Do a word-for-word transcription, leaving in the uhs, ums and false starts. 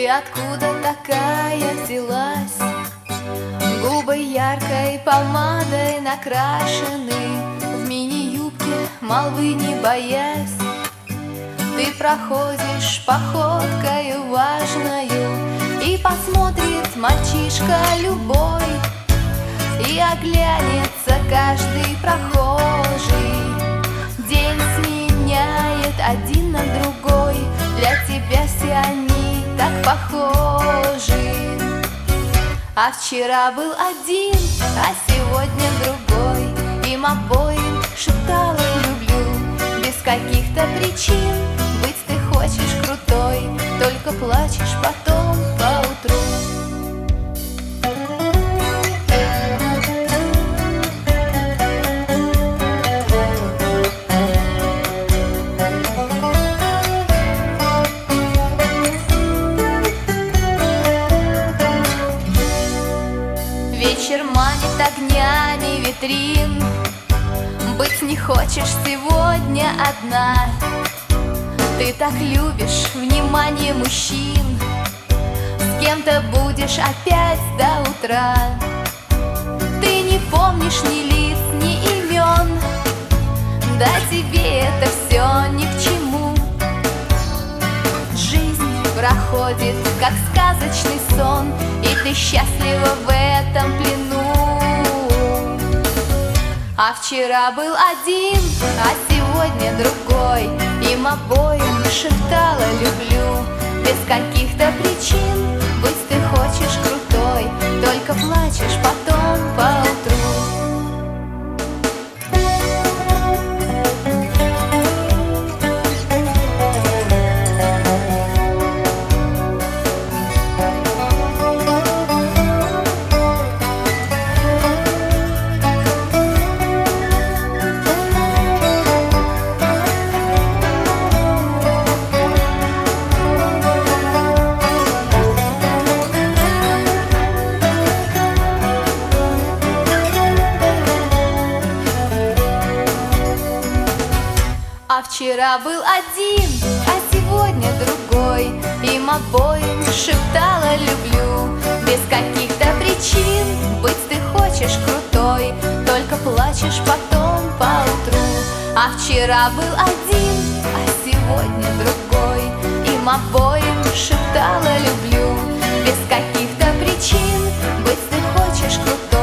Ты откуда такая взялась? Губы яркой помадой накрашены, в мини-юбке молвы не боясь. Ты проходишь походкою важною, и посмотрит мальчишка любой, и оглянется каждый прохожий. День сменяет один на другой, для тебя все они так похожи. А вчера был один, а сегодня другой. Им обоим шептала люблю, без каких-то причин. Быть ты хочешь крутой, только плачешь потом поутру. Вечер манит огнями витрин, быть не хочешь сегодня одна. Ты так любишь внимание мужчин, с кем-то будешь опять до утра. Ты не помнишь ни лиц, ни имен, да тебе это все ни к чему. Жизнь проходит, как сказочный сон, и ты счастлива в этом плену. А вчера был один, а сегодня другой. Им обоим шептала люблю, без каких-то причин. Быть ты хочешь крутой, только плачешь потом поутру. А вчера был один, а сегодня другой. Им обоим шептала люблю, без каких-то причин. Быть ты хочешь крутой, только плачешь потом поутру. А вчера был один, а сегодня другой. Им обоим шептала люблю, без каких-то причин. Быть ты хочешь крутой,